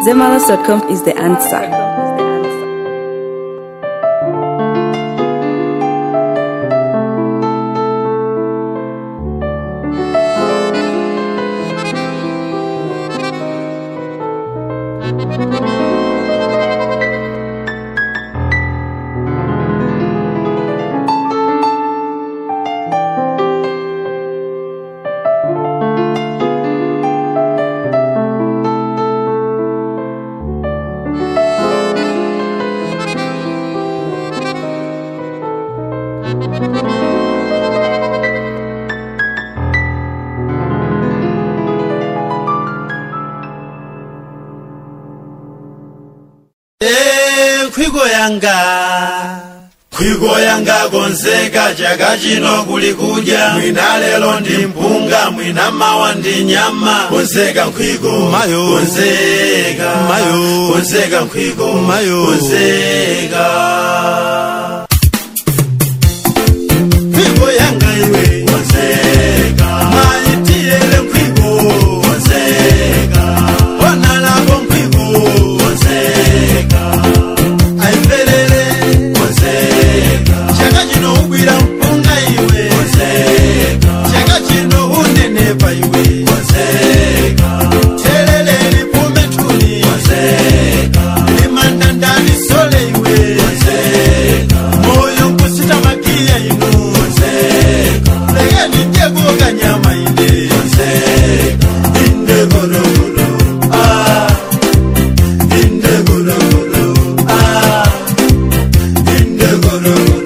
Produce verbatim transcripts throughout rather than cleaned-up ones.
Zemalas dot com is the answer. Kwigoyanga gonzeka chaka chino kuli kudya mwina lelo ndi mpunga mwina mawa ndi nyama gonzeka nkwigo mayo gonzeka mayo gonzeka nkwigo mayo gonzeka kwigoyanga iwe gonzeka maitiyele nkwigo gonzeka ona labo nkwigo gonzeka aipelele chaka chino ubwira mpunga iwe chaka chino unenepa iwe telele lipume tuli limanda ndani sole iwe moyo nkusita makia inu lege nijego kanyama ine inde gorogoro ah inde gorogoro ah inde gorogoro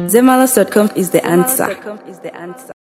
Zemalas dot com is the answer.